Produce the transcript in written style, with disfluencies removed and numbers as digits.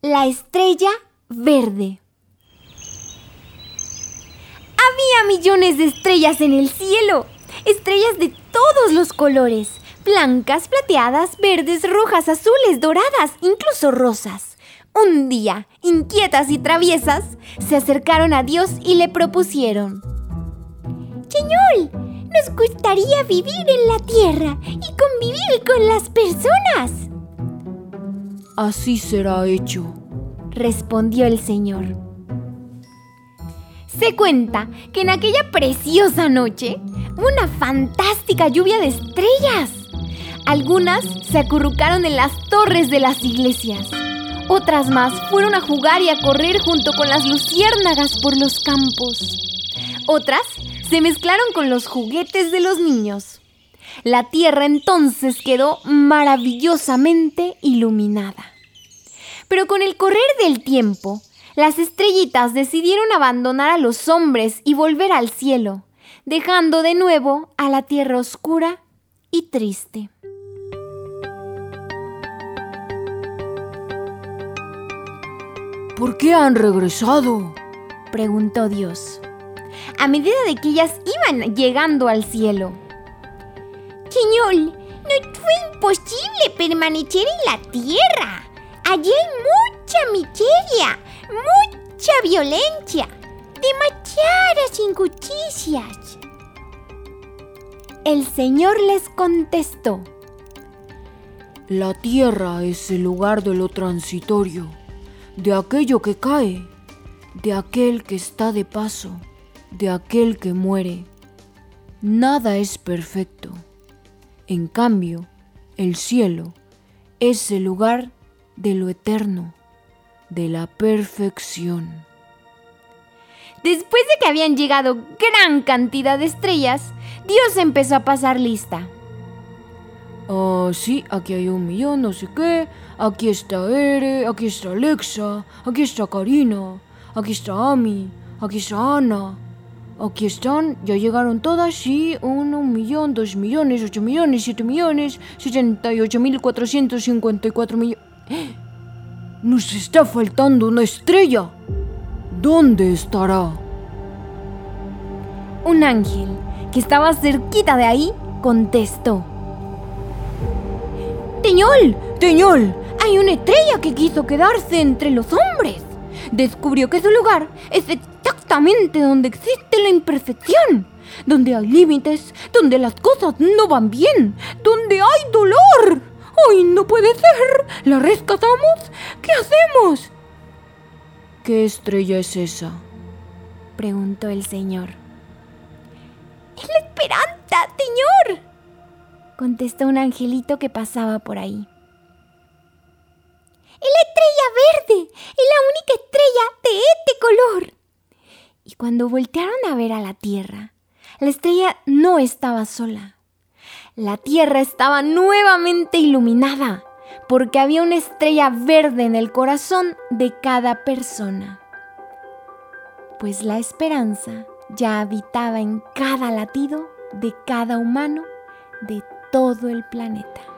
La estrella verde. Había millones de estrellas en el cielo, estrellas de todos los colores, blancas, plateadas, verdes, rojas, azules, doradas, incluso rosas. Un día, inquietas y traviesas, se acercaron a Dios y le propusieron: Señor, nos gustaría vivir en la tierra y convivir con las personas. Así será hecho, respondió el Señor. Se cuenta que en aquella preciosa noche hubo una fantástica lluvia de estrellas. Algunas se acurrucaron en las torres de las iglesias. Otras más fueron a jugar y a correr junto con las luciérnagas por los campos. Otras se mezclaron con los juguetes de los niños. La tierra entonces quedó maravillosamente iluminada. Pero con el correr del tiempo, las estrellitas decidieron abandonar a los hombres y volver al cielo, dejando de nuevo a la tierra oscura y triste. ¿Por qué han regresado?, preguntó Dios, a medida de que ellas iban llegando al cielo. Señor, no fue imposible permanecer en la tierra. Allí hay mucha miseria, mucha violencia, demasiadas injusticias. El Señor les contestó: La tierra es el lugar de lo transitorio, de aquello que cae, de aquel que está de paso, de aquel que muere. Nada es perfecto. En cambio, el cielo es el lugar de lo eterno, de la perfección. Después de que habían llegado gran cantidad de estrellas, Dios empezó a pasar lista. Sí, aquí hay 1.000.000, no sé qué. Aquí está Ere, aquí está Alexa, aquí está Karina, aquí está Ami, aquí está Ana. Aquí están, ya llegaron todas, sí, 1.000.000, 2.000.000, 8.000.000, 7.000.000, 78.454.000.000. ¡Nos está faltando una estrella! ¿Dónde estará? Un ángel que estaba cerquita de ahí contestó: Señor, hay una estrella que quiso quedarse entre los hombres. Descubrió que su lugar es exactamente donde existe la imperfección, donde hay límites, donde las cosas no van bien, donde hay dolor. ¡Ay, no puede ser! ¿La rescatamos? ¿Qué hacemos? ¿Qué estrella es esa?, preguntó el Señor. ¡Es la esperanza, Señor!, contestó un angelito que pasaba por ahí. ¡Es la estrella verde! ¡Es la única estrella de este color! Y cuando voltearon a ver a la tierra, la estrella no estaba sola. La tierra estaba nuevamente iluminada, porque había una estrella verde en el corazón de cada persona. Pues la esperanza ya habitaba en cada latido de cada humano de todo el planeta.